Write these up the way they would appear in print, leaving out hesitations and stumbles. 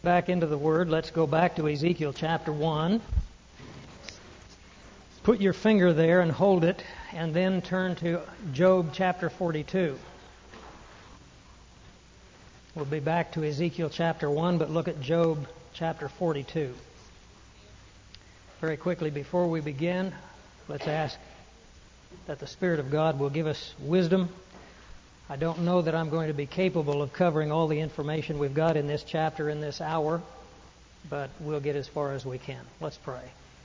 Back into the Word. Let's go back to Ezekiel chapter 1. Put your finger there and hold it, and then turn to Job chapter 42. We'll be back to Ezekiel chapter 1, but look at Job chapter 42. Very quickly, before we begin, let's ask that the Spirit of God will give us wisdom. I don't know that I'm going to be capable of covering all the information we've got in this chapter in this hour, but we'll get as far as we can. Let's pray.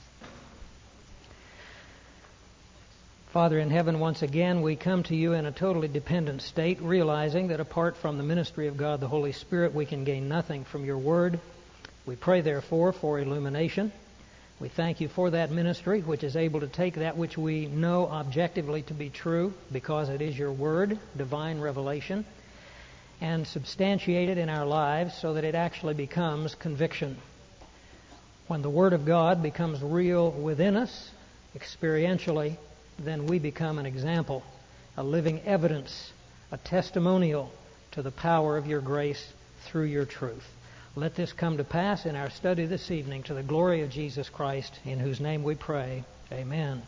Father in heaven, once again, we come to you in a totally dependent state, realizing that apart from the ministry of God the Holy Spirit, we can gain nothing from your word. We pray, therefore, for illumination. We thank you for that ministry, which is able to take that which we know objectively to be true, because it is your word, divine revelation, and substantiate it in our lives so that it actually becomes conviction. When the word of God becomes real within us, experientially, then we become an example, a living evidence, a testimonial to the power of your grace through your truth. Let this come to pass in our study this evening to the glory of Jesus Christ, in whose name we pray. Amen.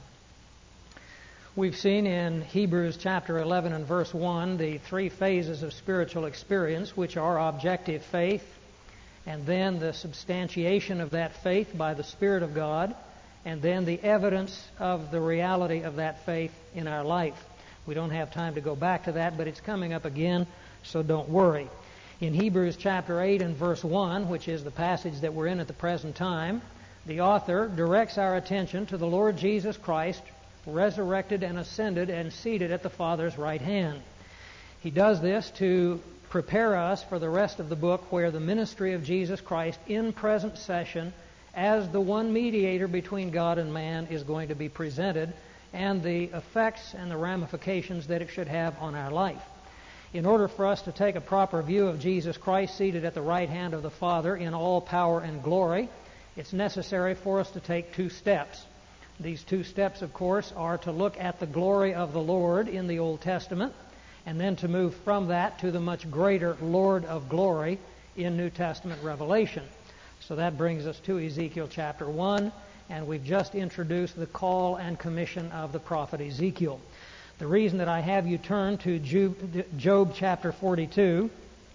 We've seen in Hebrews chapter 11 and verse 1 the three phases of spiritual experience, which are objective faith, and then the substantiation of that faith by the Spirit of God, and then the evidence of the reality of that faith in our life. We don't have time to go back to that, but it's coming up again, so don't worry. In Hebrews chapter 8 and verse 1, which is the passage that we're in at the present time, the author directs our attention to the Lord Jesus Christ, resurrected and ascended and seated at the Father's right hand. He does this to prepare us for the rest of the book, where the ministry of Jesus Christ in present session as the one mediator between God and man is going to be presented, and the effects and the ramifications that it should have on our life. In order for us to take a proper view of Jesus Christ seated at the right hand of the Father in all power and glory, it's necessary for us to take two steps. These two steps, of course, are to look at the glory of the Lord in the Old Testament, and then to move from that to the much greater Lord of glory in New Testament revelation. So that brings us to Ezekiel chapter 1, and we've just introduced the call and commission of the prophet Ezekiel. The reason that I have you turn to Job chapter 42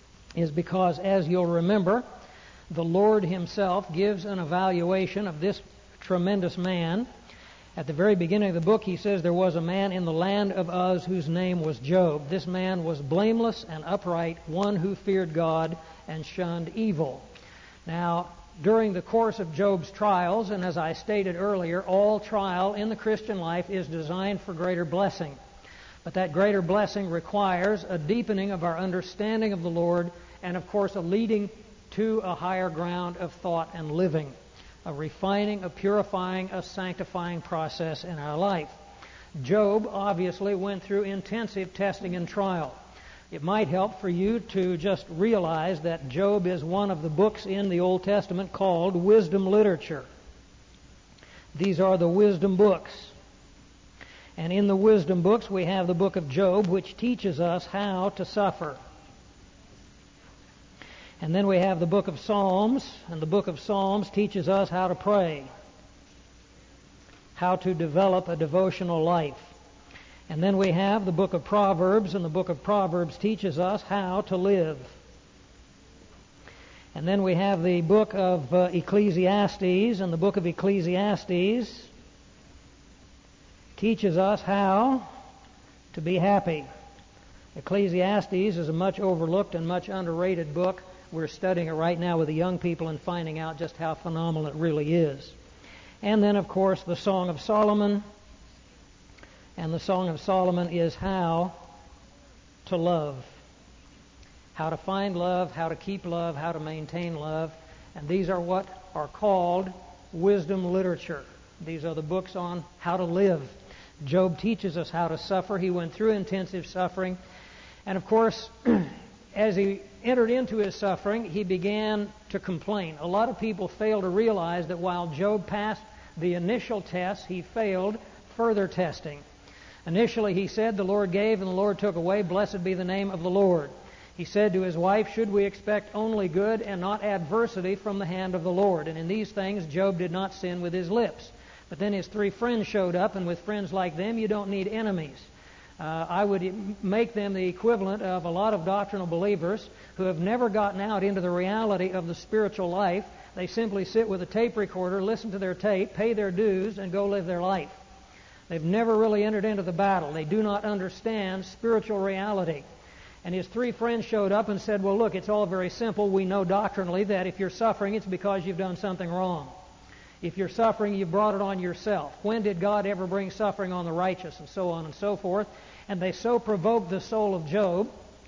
is because, as you'll remember, the Lord himself gives an evaluation of this tremendous man. At the very beginning of the book, he says, there was a man in the land of Uz whose name was Job. This man was blameless and upright, one who feared God and shunned evil. Now, during the course of Job's trials, and as I stated earlier, all trial in the Christian life is designed for greater blessing. But that greater blessing requires a deepening of our understanding of the Lord, and of course a leading to a higher ground of thought and living, a refining, a purifying, a sanctifying process in our life. Job obviously went through intensive testing and trial. It might help for you to just realize that Job is one of the books in the Old Testament called wisdom literature. These are the wisdom books. And in the wisdom books, we have the book of Job, which teaches us how to suffer. And then we have the book of Psalms, and the book of Psalms teaches us how to pray, how to develop a devotional life. And then we have the book of Proverbs, and the book of Proverbs teaches us how to live. And then we have the book of Ecclesiastes, and the book of Ecclesiastes teaches us how to be happy. Ecclesiastes is a much overlooked and much underrated book. We're studying it right now with the young people and finding out just how phenomenal it really is. And then, of course, the Song of Solomon. And the Song of Solomon is how to love. How to find love, how to keep love, how to maintain love. And these are what are called wisdom literature. These are the books on how to live. Job teaches us how to suffer. He went through intensive suffering. And of course, as he entered into his suffering, he began to complain. A lot of people fail to realize that while Job passed the initial test, he failed further testing. Initially, he said, the Lord gave and the Lord took away. Blessed be the name of the Lord. He said to his wife, "Should we expect only good and not adversity from the hand of the Lord?" And in these things Job did not sin with his lips. But then his 3 friends showed up, and with friends like them, you don't need enemies. I would make them the equivalent of a lot of doctrinal believers who have never gotten out into the reality of the spiritual life. They simply sit with a tape recorder, listen to their tape, pay their dues, and go live their life. They've never really entered into the battle. They do not understand spiritual reality. And his 3 friends showed up and said, "Well, look, it's all very simple. We know doctrinally that if you're suffering, it's because you've done something wrong. If you're suffering, you've brought it on yourself. When did God ever bring suffering on the righteous?" And so on and so forth. And they so provoked the soul of Job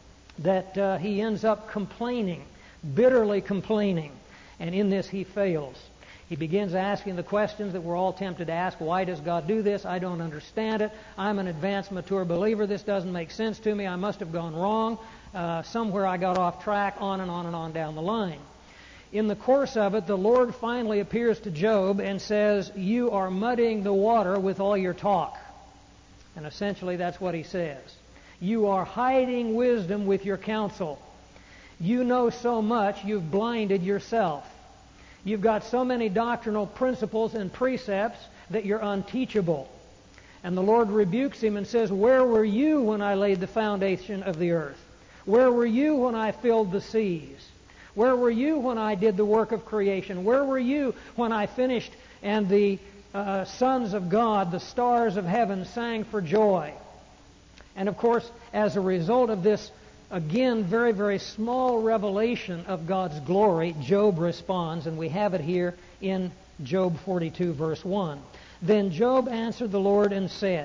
that he ends up complaining, bitterly complaining. And in this he fails. He begins asking the questions that we're all tempted to ask. Why does God do this? I don't understand it. I'm an advanced, mature believer. This doesn't make sense to me. I must have gone wrong. Somewhere I got off track, on and on and on down the line. In the course of it, the Lord finally appears to Job and says, "You are muddying the water with all your talk." And essentially that's what he says. You are hiding wisdom with your counsel. You know so much, you've blinded yourself. You've got so many doctrinal principles and precepts that you're unteachable. And the Lord rebukes him and says, "Where were you when I laid the foundation of the earth? Where were you when I filled the seas? Where were you when I did the work of creation? Where were you when I finished and the sons of God, the stars of heaven, sang for joy?" And of course, as a result of this, again, very, very small revelation of God's glory, Job responds, and we have it here in Job 42, verse 1. "Then Job answered the Lord and said,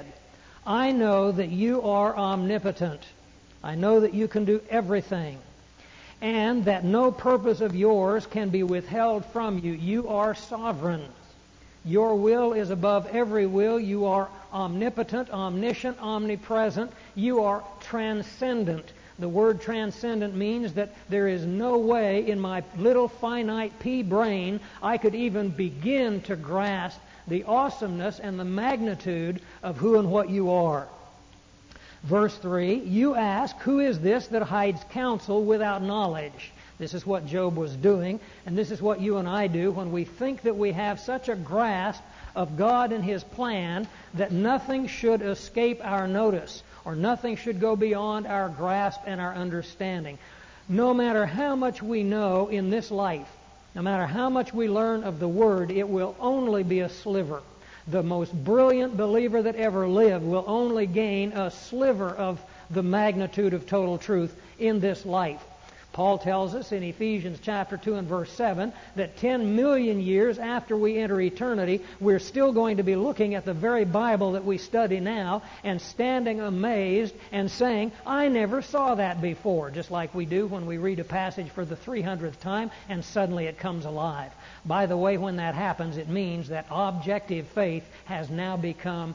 I know that you are omnipotent. I know that you can do everything, and that no purpose of yours can be withheld from you. You are sovereign. Your will is above every will. You are omnipotent, omniscient, omnipresent. You are transcendent." The word transcendent means that there is no way in my little finite pea brain I could even begin to grasp the awesomeness and the magnitude of who and what you are. Verse 3, "You ask, who is this that hides counsel without knowledge?" This is what Job was doing, and this is what you and I do when we think that we have such a grasp of God and His plan that nothing should escape our notice, or nothing should go beyond our grasp and our understanding. No matter how much we know in this life, no matter how much we learn of the Word, it will only be a sliver. The most brilliant believer that ever lived will only gain a sliver of the magnitude of total truth in this life. Paul tells us in Ephesians chapter 2 and verse 7 that 10 million years after we enter eternity, we're still going to be looking at the very Bible that we study now and standing amazed and saying, "I never saw that before," just like we do when we read a passage for the 300th time and suddenly it comes alive. By the way, when that happens, it means that objective faith has now become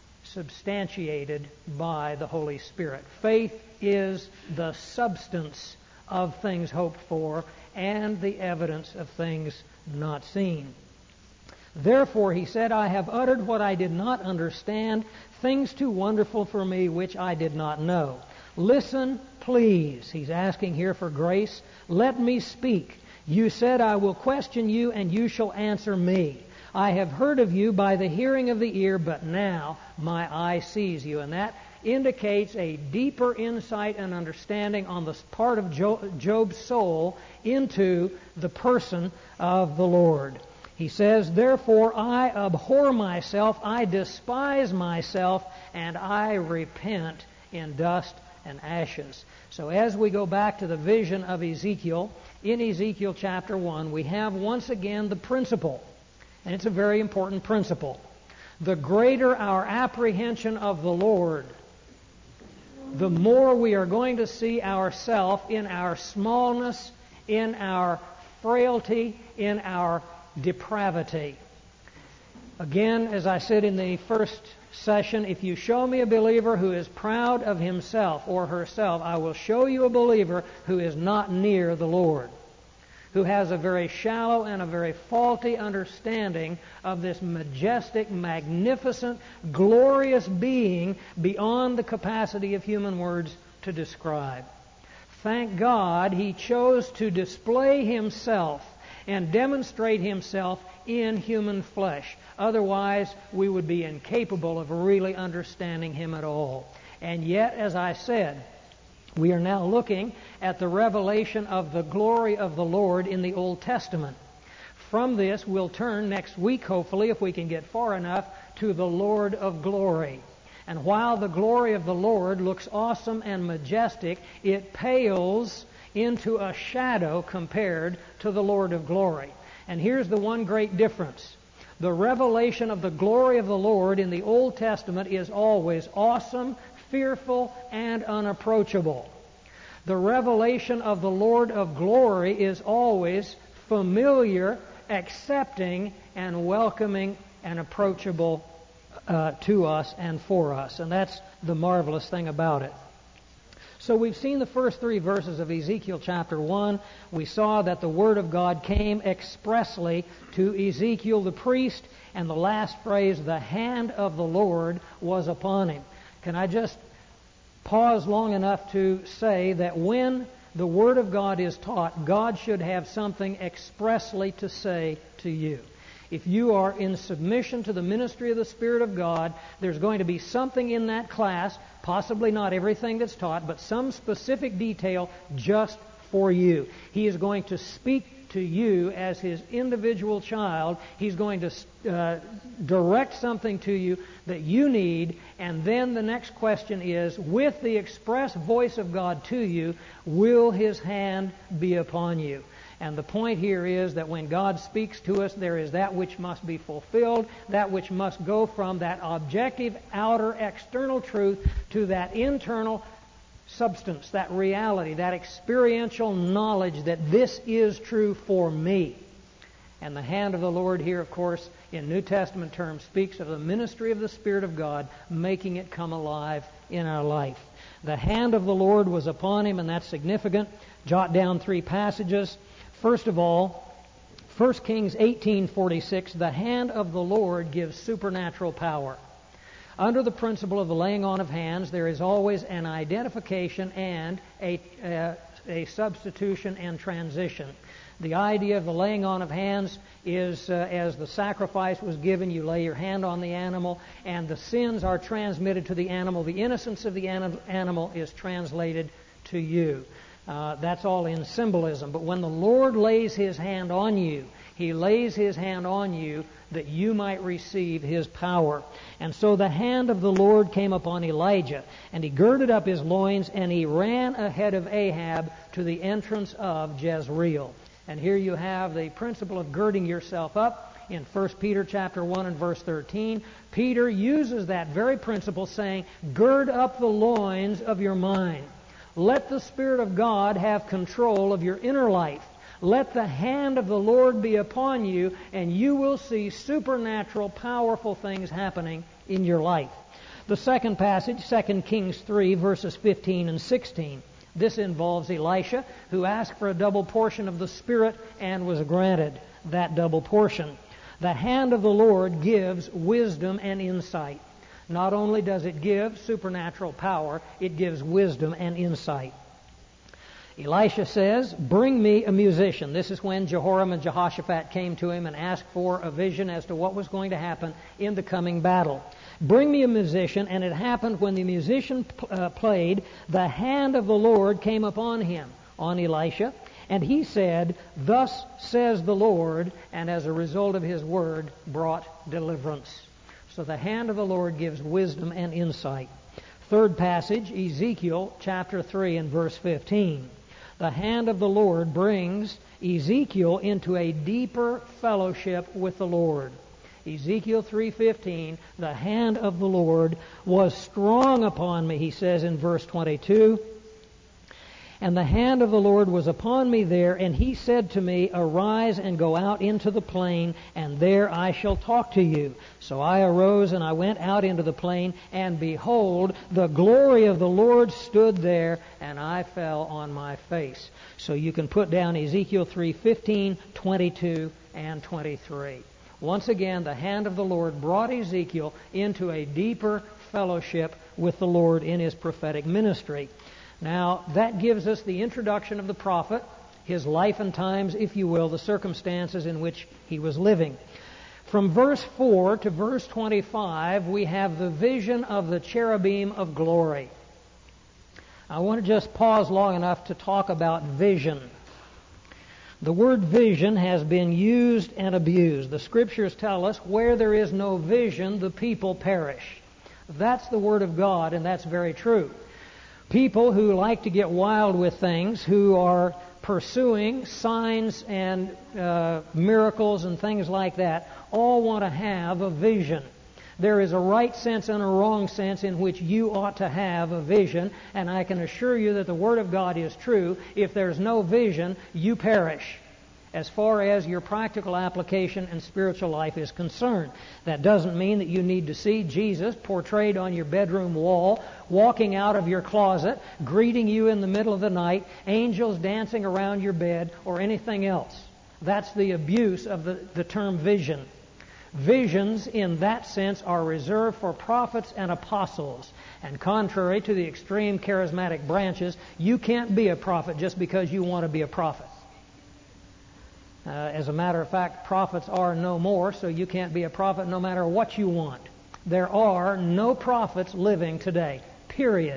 substantiated by the Holy Spirit. Faith is the substance of things hoped for and the evidence of things not seen. "Therefore," he said, "I have uttered what I did not understand, things too wonderful for me which I did not know. Listen, please." He's asking here for grace. "Let me speak. You said, I will question you, and you shall answer me. I have heard of you by the hearing of the ear, but now my eye sees you." And that indicates a deeper insight and understanding on the part of Job's soul into the person of the Lord. He says, "Therefore I abhor myself, I despise myself, and I repent in dust and ashes." So as we go back to the vision of Ezekiel, in Ezekiel chapter 1, we have once again the principle, and it's a very important principle. The greater our apprehension of the Lord, the more we are going to see ourselves in our smallness, in our frailty, in our depravity. Again, as I said in the first session, if you show me a believer who is proud of himself or herself, I will show you a believer who is not near the Lord, who has a very shallow and a very faulty understanding of this majestic, magnificent, glorious being beyond the capacity of human words to describe. Thank God He chose to display Himself and demonstrate Himself in human flesh. Otherwise, we would be incapable of really understanding Him at all. And yet, as I said, we are now looking at the revelation of the glory of the Lord in the Old Testament. From this, we'll turn next week, hopefully, if we can get far enough, to the Lord of glory. And while the glory of the Lord looks awesome and majestic, it pales into a shadow compared to the Lord of glory. And here's the one great difference. The revelation of the glory of the Lord in the Old Testament is always awesome, fearful, and unapproachable. The revelation of the Lord of glory is always familiar, accepting, and welcoming and approachable to us and for us. And that's the marvelous thing about it. So we've seen the first 3 verses of Ezekiel chapter 1. We saw that the Word of God came expressly to Ezekiel the priest, and the last phrase, the hand of the Lord was upon him. Can I just pause long enough to say that when the Word of God is taught, God should have something expressly to say to you. If you are in submission to the ministry of the Spirit of God, there's going to be something in that class, possibly not everything that's taught, but some specific detail just for you. He is going to speak to you as His individual child. He's going to direct something to you that you need, and then the next question is, with the express voice of God to you, will His hand be upon you? And the point here is that when God speaks to us, there is that which must be fulfilled, that which must go from that objective, outer, external truth to that internal substance, that reality, that experiential knowledge that this is true for me. And the hand of the Lord here, of course, in New Testament terms, speaks of the ministry of the Spirit of God, making it come alive in our life. The hand of the Lord was upon him, and that's significant. Jot down 3 passages. First of all, 1 Kings 18:46, the hand of the Lord gives supernatural power. Under the principle of the laying on of hands, there is always an identification and a substitution and transition. The idea of the laying on of hands is as the sacrifice was given, you lay your hand on the animal, and the sins are transmitted to the animal. The innocence of the animal is translated to you. That's all in symbolism. But when the Lord lays His hand on you, He lays His hand on you that you might receive His power. And so the hand of the Lord came upon Elijah, and he girded up his loins, and he ran ahead of Ahab to the entrance of Jezreel. And here you have the principle of girding yourself up in 1 Peter chapter 1 and verse 13. Peter uses that very principle, saying, gird up the loins of your mind. Let the Spirit of God have control of your inner life. Let the hand of the Lord be upon you, and you will see supernatural, powerful things happening in your life. The second passage, 2 Kings 3, verses 15 and 16. This involves Elisha, who asked for a double portion of the Spirit and was granted that double portion. The hand of the Lord gives wisdom and insight. Not only does it give supernatural power, it gives wisdom and insight. Elisha says, bring me a musician. This is when Jehoram and Jehoshaphat came to him and asked for a vision as to what was going to happen in the coming battle. Bring me a musician, and it happened when the musician played, the hand of the Lord came upon him, on Elisha, and he said, thus says the Lord, and as a result of his word, brought deliverance. So the hand of the Lord gives wisdom and insight. Third passage, Ezekiel chapter 3 and verse 15. The hand of the Lord brings Ezekiel into a deeper fellowship with the Lord. Ezekiel 3:15, the hand of the Lord was strong upon me, he says in verse 22. And the hand of the Lord was upon me there, and he said to me, arise and go out into the plain, and there I shall talk to you. So I arose and I went out into the plain, and behold, the glory of the Lord stood there, and I fell on my face. So you can put down Ezekiel 3:15, 22, and 23. Once again, the hand of the Lord brought Ezekiel into a deeper fellowship with the Lord in his prophetic ministry. Now, that gives us the introduction of the prophet, his life and times, if you will, the circumstances in which he was living. From verse 4 to verse 25, we have the vision of the cherubim of glory. I want to just pause long enough to talk about vision. The word vision has been used and abused. The Scriptures tell us where there is no vision, the people perish. That's the Word of God, and that's very true. People who like to get wild with things, who are pursuing signs and miracles and things like that, all want to have a vision. There is a right sense and a wrong sense in which you ought to have a vision, and I can assure you that the Word of God is true. If there's no vision, you perish as far as your practical application and spiritual life is concerned. That doesn't mean that you need to see Jesus portrayed on your bedroom wall, walking out of your closet, greeting you in the middle of the night, angels dancing around your bed, or anything else. That's the abuse of the term vision. Visions, in that sense, are reserved for prophets and apostles. And contrary to the extreme charismatic branches, you can't be a prophet just because you want to be a prophet. As a matter of fact, prophets are no more, so you can't be a prophet no matter what you want. There are no prophets living today, period.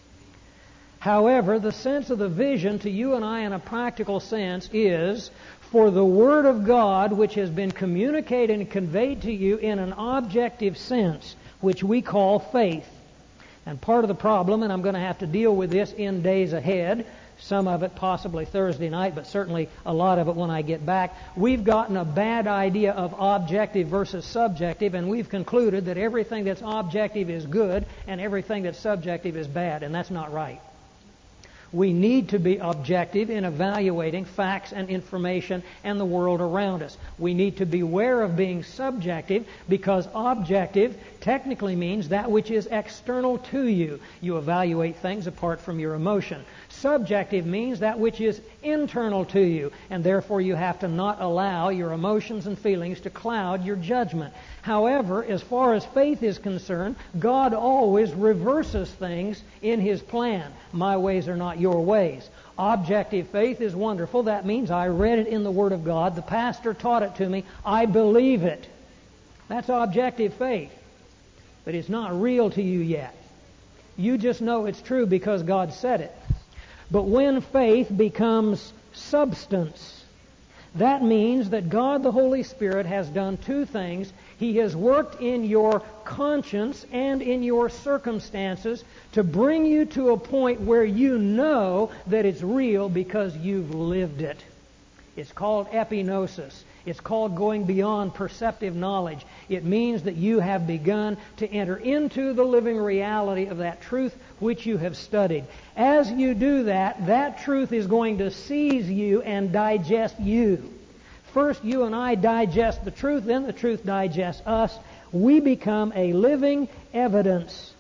However, the sense of the vision to you and I in a practical sense is for the Word of God, which has been communicated and conveyed to you in an objective sense, which we call faith. And part of the problem, and I'm going to have to deal with this in days ahead, some of it possibly Thursday night, but certainly a lot of it when I get back, we've gotten a bad idea of objective versus subjective, and we've concluded that everything that's objective is good and everything that's subjective is bad, and that's not right. We need to be objective in evaluating facts and information and the world around us. We need to beware of being subjective, because objective technically means that which is external to you. You evaluate things apart from your emotion. Subjective means that which is internal to you, and therefore you have to not allow your emotions and feelings to cloud your judgment. However, as far as faith is concerned, God always reverses things in His plan. My ways are not your ways. Objective faith is wonderful. That means I read it in the Word of God. The pastor taught it to me. I believe it. That's objective faith. But it's not real to you yet. You just know it's true because God said it. But when faith becomes substance, that means that God the Holy Spirit has done two things. He has worked in your conscience and in your circumstances to bring you to a point where you know that it's real because you've lived it. It's called epignosis. It's called going beyond perceptive knowledge. It means that you have begun to enter into the living reality of that truth which you have studied. As you do that, that truth is going to seize you and digest you. First, you and I digest the truth, then the truth digests us. We become a living evidence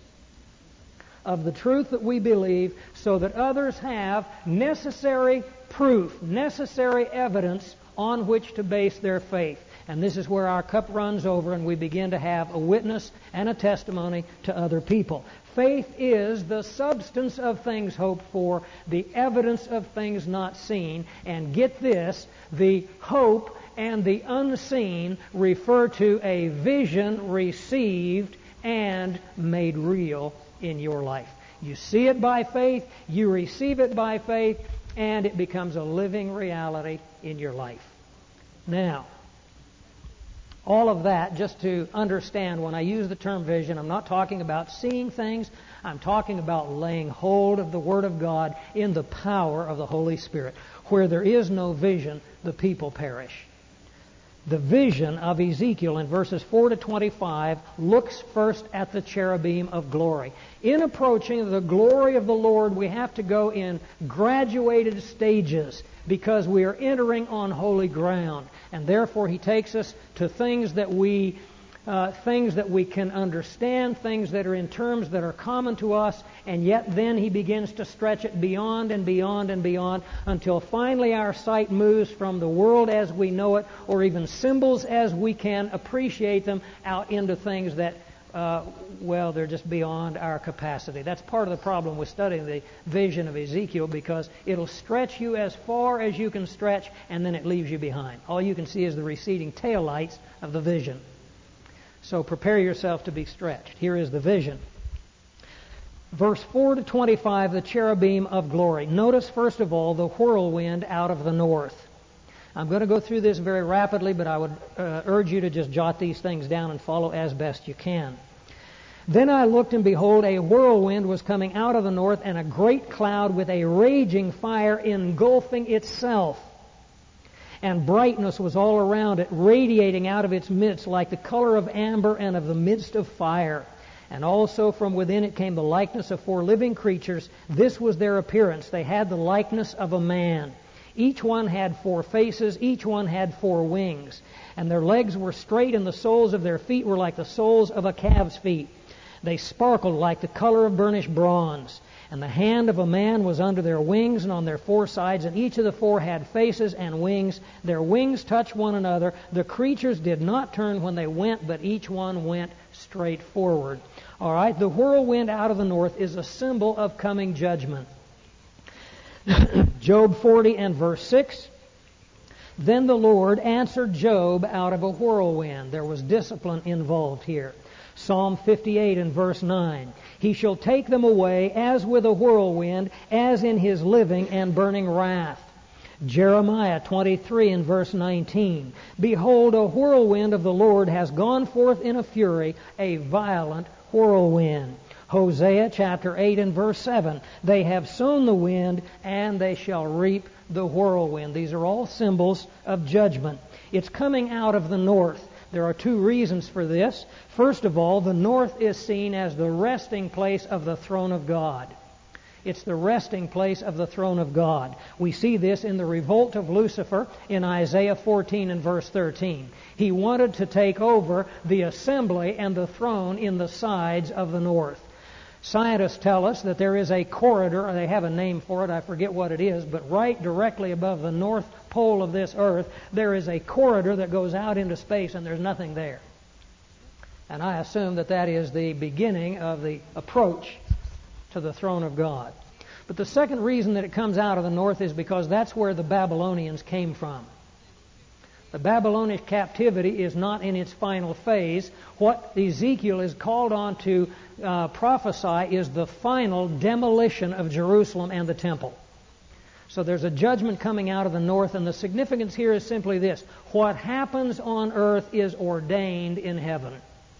of the truth that we believe, so that others have necessary proof, necessary evidence on which to base their faith. And this is where our cup runs over and we begin to have a witness and a testimony to other people. Faith is the substance of things hoped for, the evidence of things not seen. And get this, the hope and the unseen refer to a vision received and made real in your life. You see it by faith, you receive it by faith, and it becomes a living reality in your life. Now, all of that, just to understand, when I use the term vision, I'm not talking about seeing things. I'm talking about laying hold of the Word of God in the power of the Holy Spirit. Where there is no vision, the people perish. The vision of Ezekiel in verses 4 to 25 looks first at the cherubim of glory. In approaching the glory of the Lord, we have to go in graduated stages because we are entering on holy ground. And therefore He takes us to things that we can understand, things that are in terms that are common to us, and yet then He begins to stretch it beyond and beyond and beyond until finally our sight moves from the world as we know it, or even symbols as we can appreciate them, out into things that they're just beyond our capacity. That's part of the problem with studying the vision of Ezekiel, because it'll stretch you as far as you can stretch, and then it leaves you behind. All you can see is the receding taillights of the vision. So prepare yourself to be stretched. Here is the vision. Verse 4 to 25, the cherubim of glory. Notice, first of all, the whirlwind out of the north. I'm going to go through this very rapidly, but I would urge you to just jot these things down and follow as best you can. Then I looked, and behold, a whirlwind was coming out of the north, and a great cloud with a raging fire engulfing itself. And brightness was all around it, radiating out of its midst like the color of amber and of the midst of fire. And also from within it came the likeness of 4 living creatures. This was their appearance. They had the likeness of a man. Each one had 4 faces. Each one had 4 wings. And their legs were straight, and the soles of their feet were like the soles of a calf's feet. They sparkled like the color of burnished bronze. And the hand of a man was under their wings and on their 4 sides, and each of the 4 had faces and wings. Their wings touched one another. The creatures did not turn when they went, but each one went straight forward. All right, the whirlwind out of the north is a symbol of coming judgment. Job 40 and verse 6. Then the Lord answered Job out of a whirlwind. There was discipline involved here. Psalm 58 and verse 9. He shall take them away as with a whirlwind, as in his living and burning wrath. Jeremiah 23 and verse 19. Behold, a whirlwind of the Lord has gone forth in a fury, a violent whirlwind. Hosea chapter 8 and verse 7. They have sown the wind, and they shall reap the whirlwind. These are all symbols of judgment. It's coming out of the north. There are 2 reasons for this. First of all, the north is seen as the resting place of the throne of God. It's the resting place of the throne of God. We see this in the revolt of Lucifer in Isaiah 14 and verse 13. He wanted to take over the assembly and the throne in the sides of the north. Scientists tell us that there is a corridor, or they have a name for it, I forget what it is, but right directly above the north pole of this earth, there is a corridor that goes out into space, and there's nothing there. And I assume that that is the beginning of the approach to the throne of God. But the second reason that it comes out of the north is because that's where the Babylonians came from. The Babylonian captivity is not in its final phase. What Ezekiel is called on to prophesy is the final demolition of Jerusalem and the temple. So there's a judgment coming out of the north, and the significance here is simply this. What happens on earth is ordained in heaven.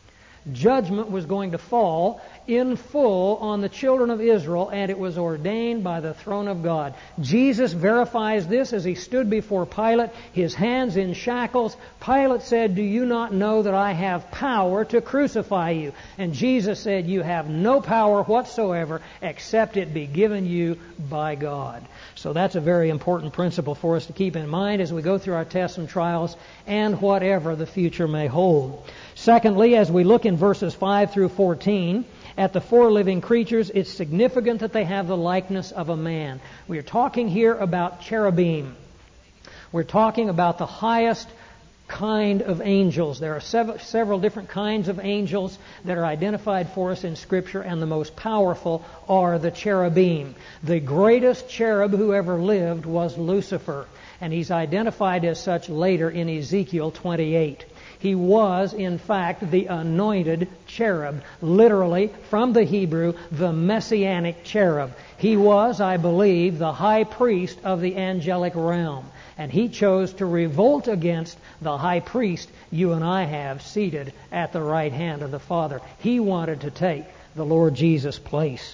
Judgment was going to fall in full on the children of Israel, and it was ordained by the throne of God. Jesus verifies this as he stood before Pilate, his hands in shackles. Pilate said, "Do you not know that I have power to crucify you?" And Jesus said, "You have no power whatsoever except it be given you by God." So that's a very important principle for us to keep in mind as we go through our tests and trials and whatever the future may hold. Secondly, as we look in verses 5 through 14 at the 4 living creatures, it's significant that they have the likeness of a man. We are talking here about cherubim. We're talking about the highest kind of angels. There are several different kinds of angels that are identified for us in Scripture, and the most powerful are the cherubim. The greatest cherub who ever lived was Lucifer, and he's identified as such later in Ezekiel 28. He was, in fact, the anointed cherub. Literally, from the Hebrew, the messianic cherub. He was, I believe, the high priest of the angelic realm. And he chose to revolt against the high priest you and I have seated at the right hand of the Father. He wanted to take the Lord Jesus' place.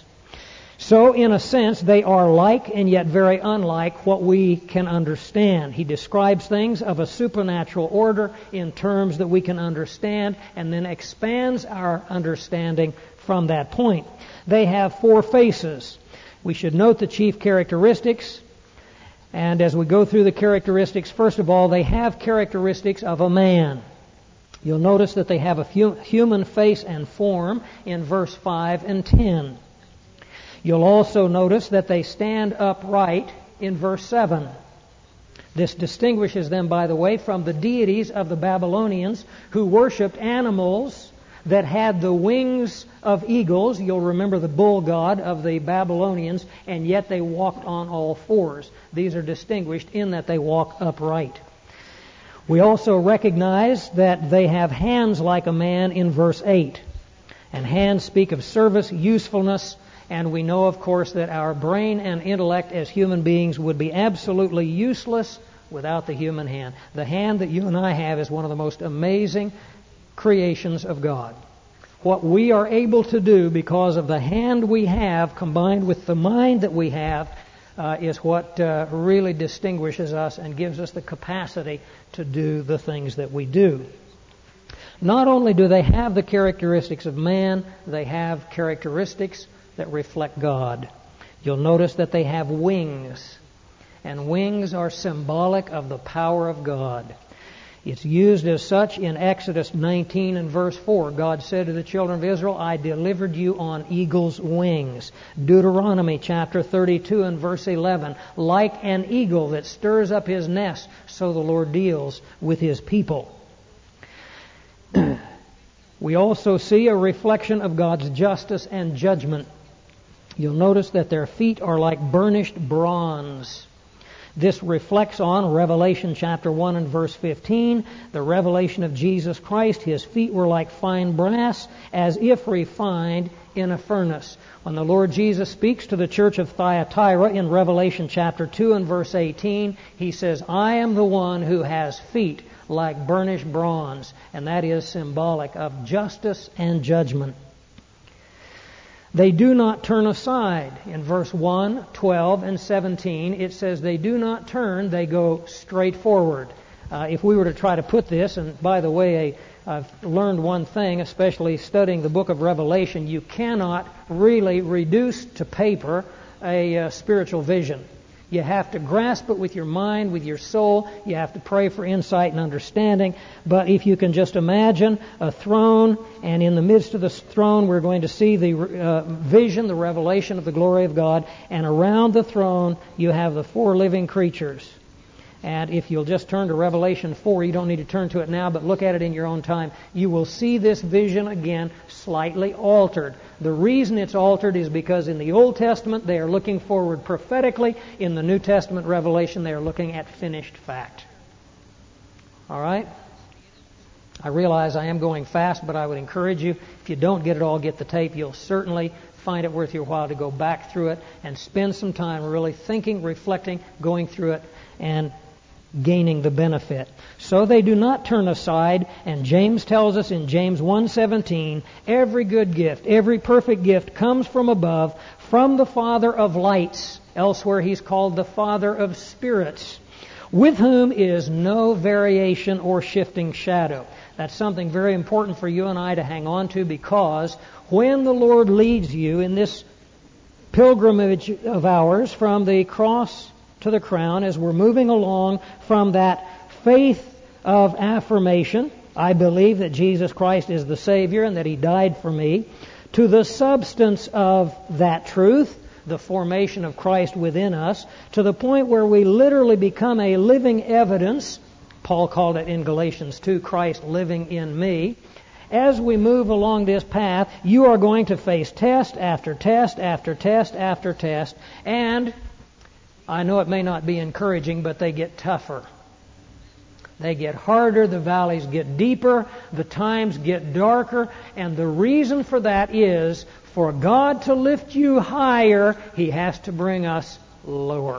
So, in a sense, they are like and yet very unlike what we can understand. He describes things of a supernatural order in terms that we can understand, and then expands our understanding from that point. They have 4 faces. We should note the chief characteristics. And as we go through the characteristics, first of all, they have characteristics of a man. You'll notice that they have a human face and form in verse 5 and 10. You'll also notice that they stand upright in verse 7. This distinguishes them, by the way, from the deities of the Babylonians who worshipped animals that had the wings of eagles. You'll remember the bull god of the Babylonians, and yet they walked on all fours. These are distinguished in that they walk upright. We also recognize that they have hands like a man in verse 8. And hands speak of service, usefulness, and we know, of course, that our brain and intellect as human beings would be absolutely useless without the human hand. The hand that you and I have is one of the most amazing creations of God. What we are able to do because of the hand we have combined with the mind that we have is what really distinguishes us and gives us the capacity to do the things that we do. Not only do they have the characteristics of man, they have characteristics that reflect God. You'll notice that they have wings, and wings are symbolic of the power of God. It's used as such in Exodus 19 and verse 4. God said to the children of Israel, I delivered you on eagle's wings. Deuteronomy chapter 32 and verse 11. Like an eagle that stirs up his nest, so the Lord deals with His people. We also see a reflection of God's justice and judgment. You'll notice that their feet are like burnished bronze. This reflects on Revelation chapter 1 and verse 15, the revelation of Jesus Christ. His feet were like fine brass, as if refined in a furnace. When the Lord Jesus speaks to the church of Thyatira in Revelation chapter 2 and verse 18, He says, I am the one who has feet like burnished bronze, and that is symbolic of justice and judgment. They do not turn aside. In verse 1, 12, and 17, it says they do not turn, they go straight forward. If we were to try to put this, and by the way, I've learned one thing, especially studying the book of Revelation, you cannot really reduce to paper a spiritual vision. You have to grasp it with your mind, with your soul. You have to pray for insight and understanding. But if you can just imagine a throne, and in the midst of the throne we're going to see the vision, the revelation of the glory of God, and around the throne you have the four living creatures. And if you'll just turn to Revelation 4, you don't need to turn to it now, but look at it in your own time, you will see this vision again slightly altered. The reason it's altered is because in the Old Testament they are looking forward prophetically. In the New Testament revelation they are looking at finished fact. All right? I realize I am going fast, but I would encourage you, if you don't get it all, get the tape. You'll certainly find it worth your while to go back through it and spend some time really thinking, reflecting, going through it, and gaining the benefit. So they do not turn aside, and James tells us in James 1:17, every good gift, every perfect gift comes from above, from the Father of lights. Elsewhere he's called the Father of spirits, with whom is no variation or shifting shadow. That's something very important for you and I to hang on to, because when the Lord leads you in this pilgrimage of ours from the cross to the crown, as we're moving along from that faith of affirmation, I believe that Jesus Christ is the Savior and that He died for me, to the substance of that truth, the formation of Christ within us, to the point where we literally become a living evidence. Paul called it in Galatians 2, Christ living in me. As we move along this path, you are going to face test after test after test after test, and I know it may not be encouraging, but they get tougher. They get harder, the valleys get deeper, the times get darker, and the reason for that is, for God to lift you higher, He has to bring us lower.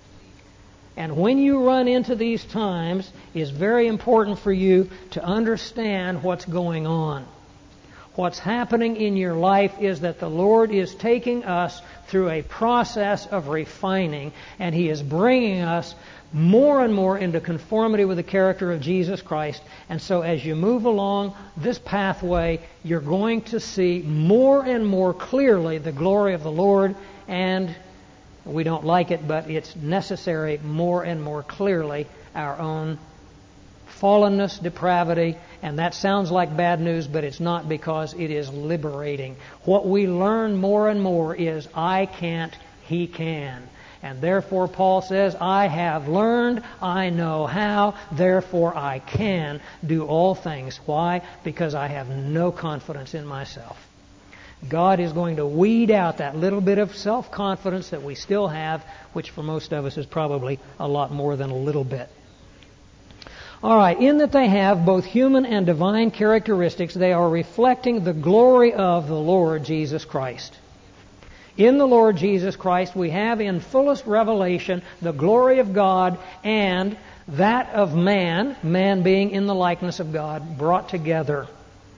And when you run into these times, it's very important for you to understand what's going on. What's happening in your life is that the Lord is taking us through a process of refining, and He is bringing us more and more into conformity with the character of Jesus Christ. And so as you move along this pathway, you're going to see more and more clearly the glory of the Lord, and we don't like it, but it's necessary, more and more clearly our own fallenness, depravity, and that sounds like bad news, but it's not, because it is liberating. What we learn more and more is I can't, He can. And therefore, Paul says, I have learned, I know how, therefore I can do all things. Why? Because I have no confidence in myself. God is going to weed out that little bit of self-confidence that we still have, which for most of us is probably a lot more than a little bit. All right, in that they have both human and divine characteristics, they are reflecting the glory of the Lord Jesus Christ. In the Lord Jesus Christ, we have in fullest revelation the glory of God and that of man, man being in the likeness of God, brought together.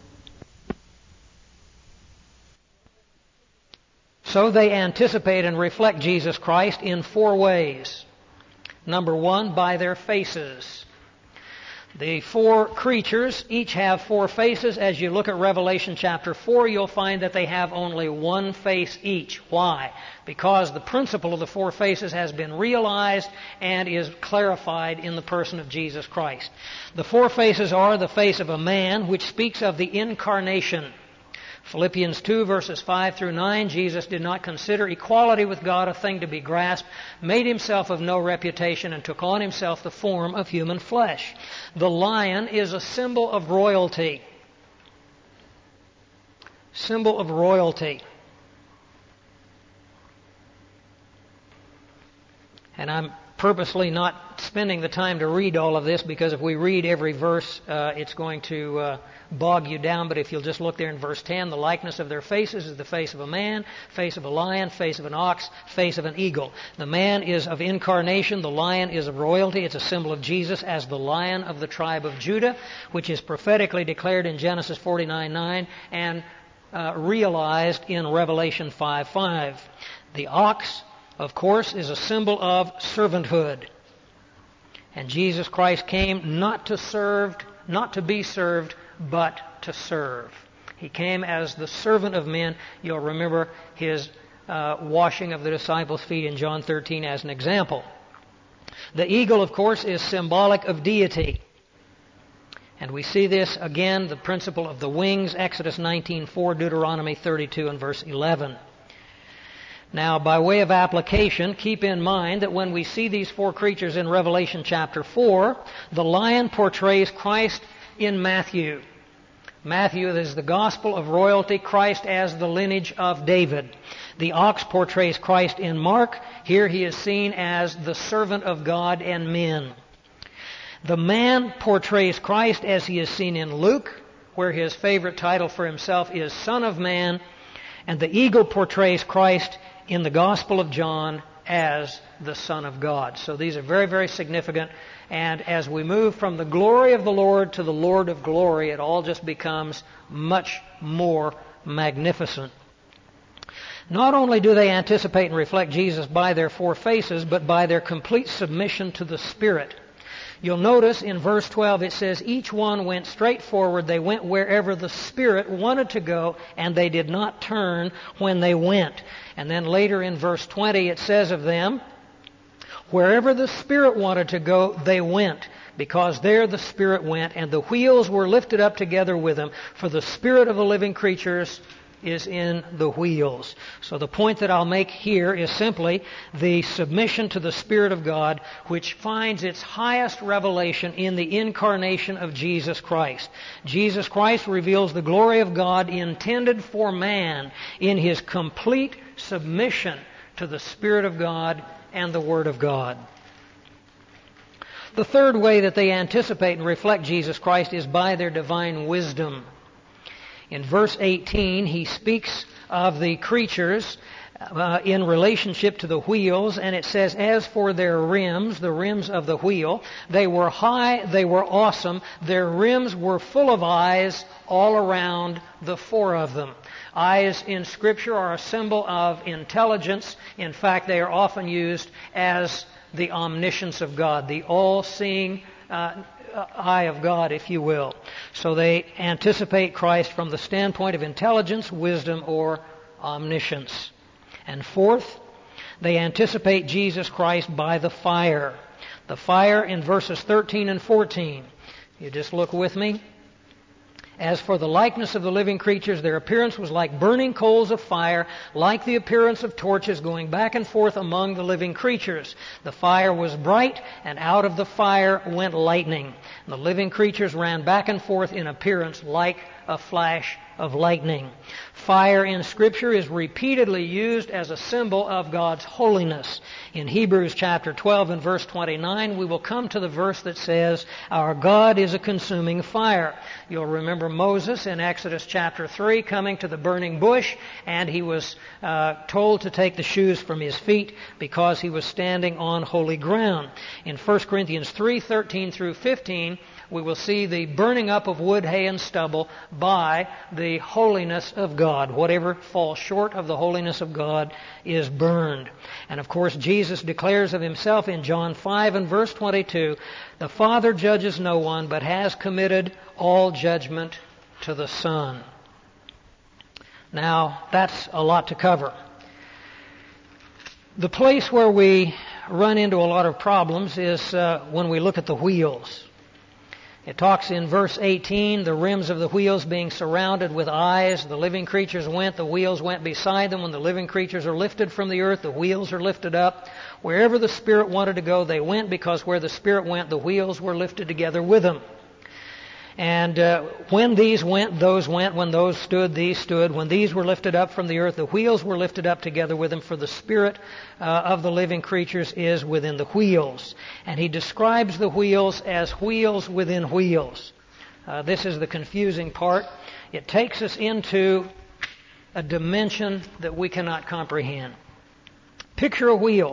So they anticipate and reflect Jesus Christ in 4 ways. Number 1, by their faces. The 4 creatures each have 4 faces. As you look at Revelation chapter 4, you'll find that they have only 1 face each. Why? Because the principle of the 4 faces has been realized and is clarified in the person of Jesus Christ. The 4 faces are the face of a man, which speaks of the incarnation. Philippians 2 verses 5 through 9, Jesus did not consider equality with God a thing to be grasped, made himself of no reputation, and took on himself the form of human flesh. The lion is a symbol of royalty. Symbol of royalty. And I'm purposely not spending the time to read all of this, because if we read every verse, it's going to bog you down. But if you'll just look there in verse 10, the likeness of their faces is the face of a man, face of a lion, face of an ox, face of an eagle. The man is of incarnation, the lion is of royalty. It's a symbol of Jesus as the Lion of the tribe of Judah, which is prophetically declared in Genesis 49:9 and realized in Revelation 5:5. The ox, of course, is a symbol of servanthood. And Jesus Christ came not to be served, but to serve. He came as the servant of men. You'll remember his washing of the disciples' feet in John 13 as an example. The eagle, of course, is symbolic of deity. And we see this again, the principle of the wings, Exodus 19:4, Deuteronomy 32 and verse 11. Now, by way of application, keep in mind that when we see these 4 creatures in Revelation chapter 4, the lion portrays Christ in Matthew. Matthew is the gospel of royalty, Christ as the lineage of David. The ox portrays Christ in Mark. Here he is seen as the servant of God and men. The man portrays Christ as he is seen in Luke, where his favorite title for himself is Son of Man. And the eagle portrays Christ in the Gospel of John as the Son of God. So these are very, very significant. And as we move from the glory of the Lord to the Lord of glory, it all just becomes much more magnificent. Not only do they anticipate and reflect Jesus by their 4 faces, but by their complete submission to the Spirit. You'll notice in verse 12 it says, each one went straight forward. They went wherever the Spirit wanted to go, and they did not turn when they went. And then later in verse 20 it says of them, wherever the Spirit wanted to go, they went, because there the Spirit went, and the wheels were lifted up together with them, for the Spirit of the living creatures is in the wheels. So the point that I'll make here is simply the submission to the Spirit of God, which finds its highest revelation in the incarnation of Jesus Christ. Jesus Christ reveals the glory of God intended for man in his complete submission to the Spirit of God and the Word of God. The third way that they anticipate and reflect Jesus Christ is by their divine wisdom. In verse 18, he speaks of the creatures in relationship to the wheels, and it says, as for their rims, the rims of the wheel, they were high, they were awesome, their rims were full of eyes all around the 4 of them. Eyes in Scripture are a symbol of intelligence. In fact, they are often used as the omniscience of God, the all-seeing eye of God, if you will. So they anticipate Christ from the standpoint of intelligence, wisdom, or omniscience. And fourth, they anticipate Jesus Christ by the fire. The fire in verses 13 and 14. You just look with me. As for the likeness of the living creatures, their appearance was like burning coals of fire, like the appearance of torches going back and forth among the living creatures. The fire was bright, and out of the fire went lightning. And the living creatures ran back and forth in appearance like a flash of lightning. Fire in Scripture is repeatedly used as a symbol of God's holiness. In Hebrews chapter 12 and verse 29, we will come to the verse that says, "Our God is a consuming fire." You'll remember Moses in Exodus chapter 3 coming to the burning bush, and he was told to take the shoes from his feet because he was standing on holy ground. In 1 Corinthians 3:13 through 15, we will see the burning up of wood, hay, and stubble by the holiness of God. Whatever falls short of the holiness of God is burned. And of course, Jesus declares of himself in John 5 and verse 22, "The Father judges no one, but has committed all judgment to the Son." Now, that's a lot to cover. The place where we run into a lot of problems is when we look at the wheels. It talks in verse 18, the rims of the wheels being surrounded with eyes. The living creatures went, the wheels went beside them. When the living creatures are lifted from the earth, the wheels are lifted up. Wherever the Spirit wanted to go, they went, because where the Spirit went, the wheels were lifted together with them. And when these went, those went. When those stood, these stood. When these were lifted up from the earth, the wheels were lifted up together with them, for the spirit of the living creatures is within the wheels. And he describes the wheels as wheels within wheels. This is the confusing part. It takes us into a dimension that we cannot comprehend. Picture a wheel.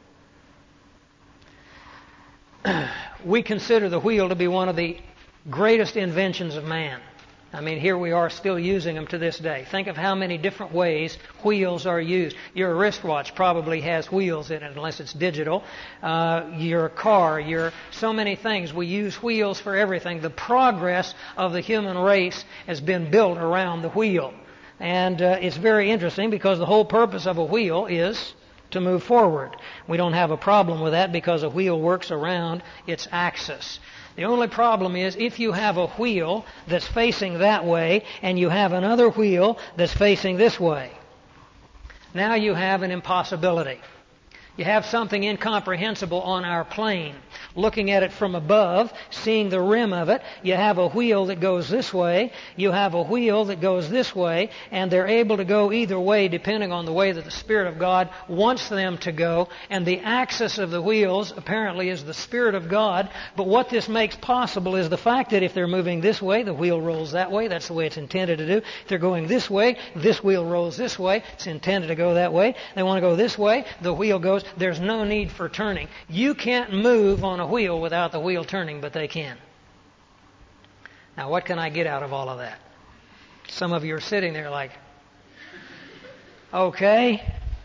We consider the wheel to be one of the greatest inventions of man. I mean, here we are still using them to this day. Think of how many different ways wheels are used. Your wristwatch probably has wheels in it, unless it's digital. Your car, so many things. We use wheels for everything. The progress of the human race has been built around the wheel. And it's very interesting, because the whole purpose of a wheel is to move forward. We don't have a problem with that, because a wheel works around its axis. The only problem is if you have a wheel that's facing that way and you have another wheel that's facing this way. Now you have an impossibility. You have something incomprehensible on our plane. Looking at it from above, seeing the rim of it, you have a wheel that goes this way, you have a wheel that goes this way, and they're able to go either way depending on the way that the Spirit of God wants them to go. And the axis of the wheels apparently is the Spirit of God. But what this makes possible is the fact that if they're moving this way, the wheel rolls that way. That's the way it's intended to do. If they're going this way, this wheel rolls this way. It's intended to go that way. They want to go this way, the wheel goes. There's no need for turning. You can't move on a wheel without the wheel turning, but they can. Now, what can I get out of all of that? Some of you are sitting there like, okay.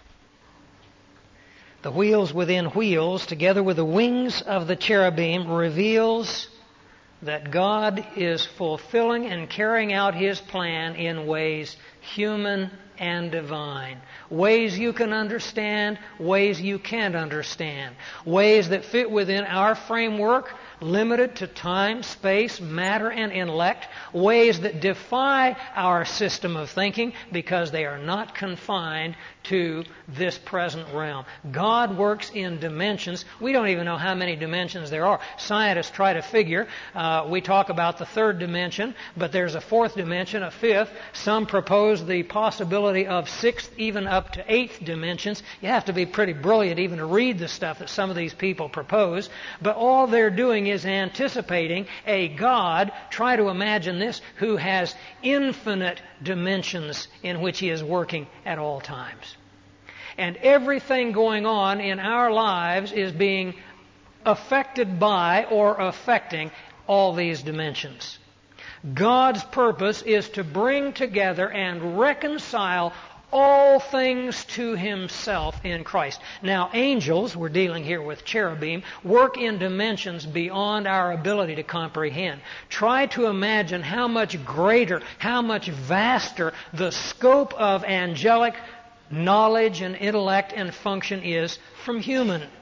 The wheels within wheels, together with the wings of the cherubim, reveals that God is fulfilling and carrying out His plan in ways human and divine. Ways you can understand, ways you can't understand. Ways that fit within our framework, limited to time, space, matter, and intellect. Ways that defy our system of thinking because they are not confined to this present realm. God works in dimensions. We don't even know how many dimensions there are. Scientists try to figure. We talk about the third dimension, but there's a fourth dimension, a fifth. Some propose the possibility of sixth, even up to eighth dimensions. You have to be pretty brilliant even to read the stuff that some of these people propose. But all they're doing is anticipating a God, try to imagine this, who has infinite dimensions in which He is working at all times. And everything going on in our lives is being affected by or affecting all these dimensions. God's purpose is to bring together and reconcile all things to Himself in Christ. Now, angels, we're dealing here with cherubim, work in dimensions beyond our ability to comprehend. Try to imagine how much greater, how much vaster the scope of angelic knowledge and intellect and function is from human.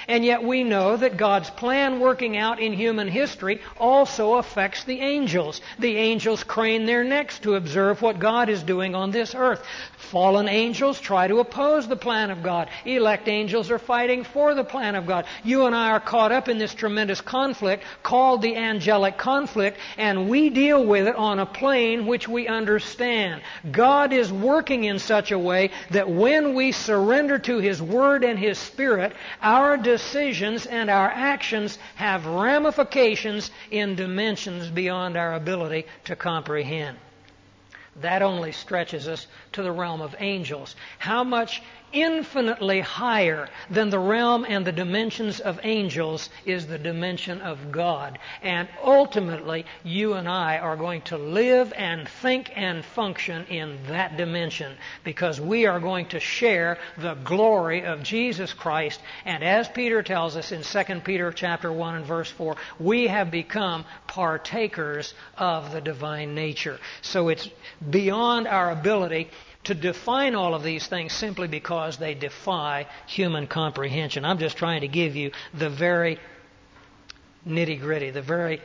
And yet we know that God's plan working out in human history also affects the angels. The angels crane their necks to observe what God is doing on this earth. Fallen angels try to oppose the plan of God. Elect angels are fighting for the plan of God. You and I are caught up in this tremendous conflict called the angelic conflict, and we deal with it on a plane which we understand. God is working in such a way that when we surrender to His Word and His Spirit, our decisions and our actions have ramifications in dimensions beyond our ability to comprehend. That only stretches us to the realm of angels. How much infinitely higher than the realm and the dimensions of angels is the dimension of God. And ultimately, you and I are going to live and think and function in that dimension because we are going to share the glory of Jesus Christ. And as Peter tells us in 2 Peter chapter 1 and verse 4, we have become partakers of the divine nature. So it's beyond our ability to define all of these things simply because they defy human comprehension. I'm just trying to give you the very nitty-gritty, the very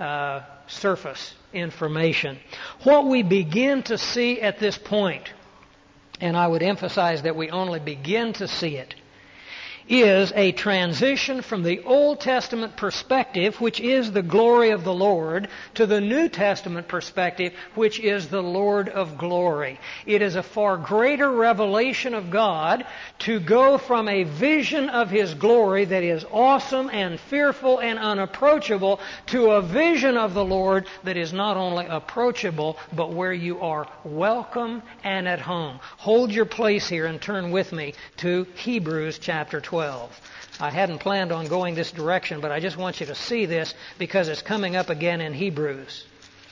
surface information. What we begin to see at this point, and I would emphasize that we only begin to see it, is a transition from the Old Testament perspective, which is the glory of the Lord, to the New Testament perspective, which is the Lord of glory. It is a far greater revelation of God to go from a vision of His glory that is awesome and fearful and unapproachable to a vision of the Lord that is not only approachable, but where you are welcome and at home. Hold your place here and turn with me to Hebrews chapter 12. I hadn't planned on going this direction, but I just want you to see this because it's coming up again in Hebrews.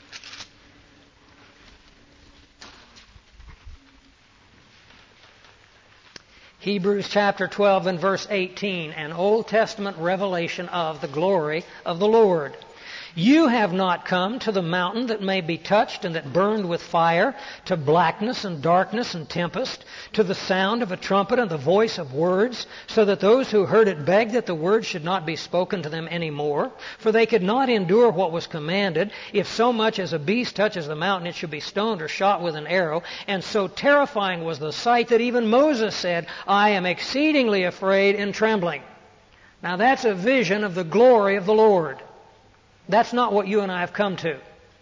Hebrews chapter 12 and verse 18, an Old Testament revelation of the glory of the Lord. You have not come to the mountain that may be touched and that burned with fire, to blackness and darkness and tempest, to the sound of a trumpet and the voice of words, so that those who heard it begged that the word should not be spoken to them any more. For they could not endure what was commanded. If so much as a beast touches the mountain, it should be stoned or shot with an arrow. And so terrifying was the sight that even Moses said, I am exceedingly afraid and trembling. Now that's a vision of the glory of the Lord. That's not what you and I have come to.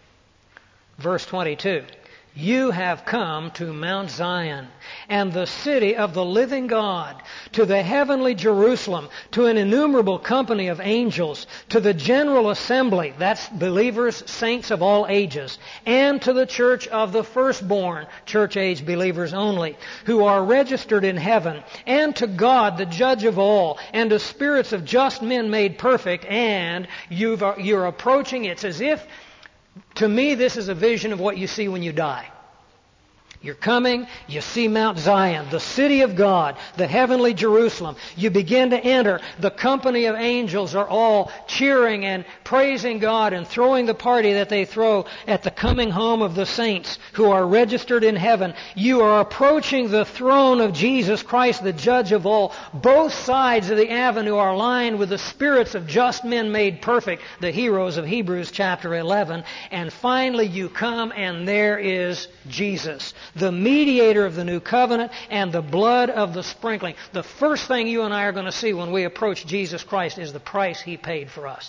Verse 22. You have come to Mount Zion and the city of the living God, to the heavenly Jerusalem, to an innumerable company of angels, to the general assembly, that's believers, saints of all ages, and to the church of the firstborn, church-age believers only, who are registered in heaven, and to God, the judge of all, and to spirits of just men made perfect, and you're approaching, it's as if, to me, this is a vision of what you see when you die. You're coming, you see Mount Zion, the city of God, the heavenly Jerusalem. You begin to enter. The company of angels are all cheering and praising God and throwing the party that they throw at the coming home of the saints who are registered in heaven. You are approaching the throne of Jesus Christ, the judge of all. Both sides of the avenue are lined with the spirits of just men made perfect, the heroes of Hebrews chapter 11. And finally you come and there is Jesus, the mediator of the new covenant and the blood of the sprinkling. The first thing you and I are going to see when we approach Jesus Christ is the price He paid for us.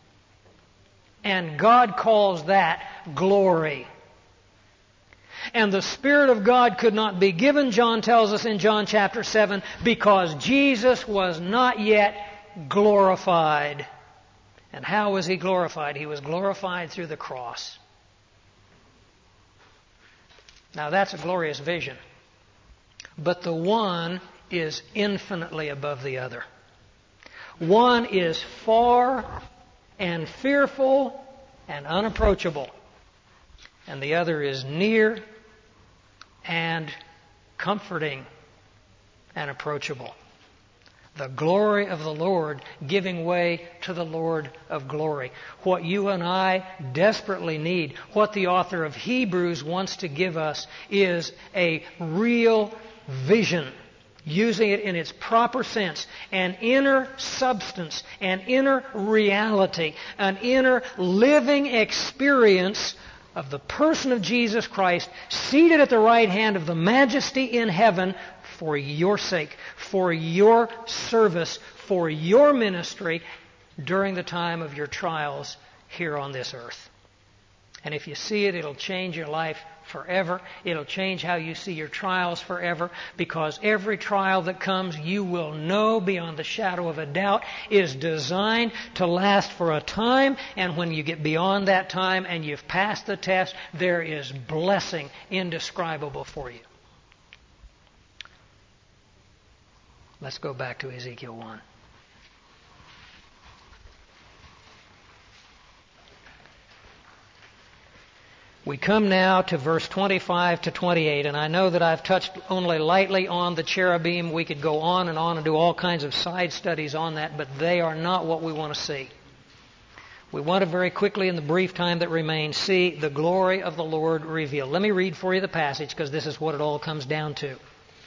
And God calls that glory. And the Spirit of God could not be given, John tells us in John chapter 7, because Jesus was not yet glorified. And how was He glorified? He was glorified through the cross. Now that's a glorious vision. But the one is infinitely above the other. One is far and fearful and unapproachable. And the other is near and comforting and approachable. The glory of the Lord giving way to the Lord of glory. What you and I desperately need, what the author of Hebrews wants to give us, is a real vision using it in its proper sense, an inner substance, an inner reality, an inner living experience of the person of Jesus Christ seated at the right hand of the Majesty in heaven for your sake, for your service, for your ministry during the time of your trials here on this earth. And if you see it, it'll change your life forever. It'll change how you see your trials forever, because every trial that comes, you will know beyond the shadow of a doubt, is designed to last for a time, and when you get beyond that time and you've passed the test, there is blessing indescribable for you. Let's go back to Ezekiel 1. We come now to verse 25 to 28, and I know that I've touched only lightly on the cherubim. We could go on and do all kinds of side studies on that, but they are not what we want to see. We want to very quickly, in the brief time that remains, see the glory of the Lord revealed. Let me read for you the passage, because this is what it all comes down to.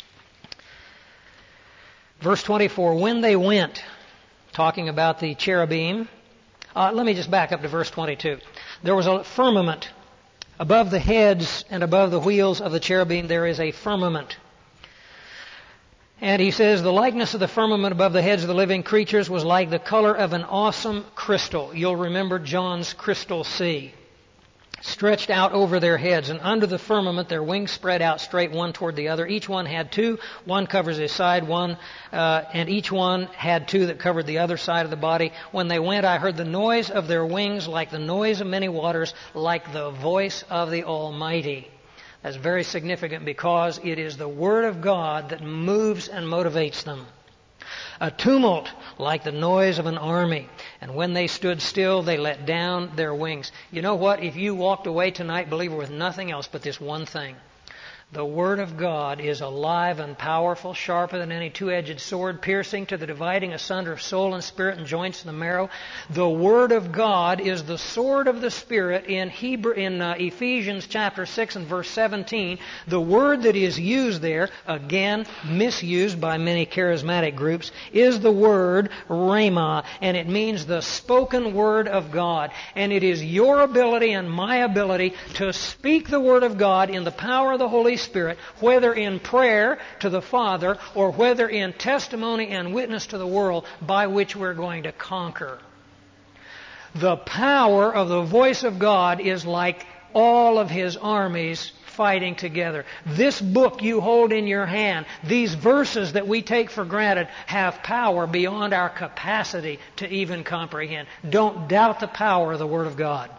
Verse 24, when they went, talking about the cherubim, let me just back up to verse 22. There was a firmament. Above the heads and above the wheels of the cherubim there is a firmament. And he says, the likeness of the firmament above the heads of the living creatures was like the color of an awesome crystal. You'll remember John's crystal sea. Stretched out over their heads, and under the firmament their wings spread out straight one toward the other. Each one had two. One covers his side, and each one had two that covered the other side of the body. When they went, I heard the noise of their wings like the noise of many waters, like the voice of the Almighty. That's very significant, because it is the Word of God that moves and motivates them. A tumult like the noise of an army. And when they stood still, they let down their wings. You know what? If you walked away tonight, believer, with nothing else but this one thing, the Word of God is alive and powerful, sharper than any two-edged sword, piercing to the dividing asunder of soul and spirit and joints and the marrow. The Word of God is the sword of the Spirit in Ephesians chapter 6 and verse 17. The word that is used there, again misused by many charismatic groups, is the word rhema, and it means the spoken Word of God. And it is your ability and my ability to speak the Word of God in the power of the Holy Spirit, whether in prayer to the Father or whether in testimony and witness to the world, by which we're going to conquer. The power of the voice of God is like all of His armies fighting together. This book you hold in your hand, these verses that we take for granted, have power beyond our capacity to even comprehend. Don't doubt the power of the Word of God.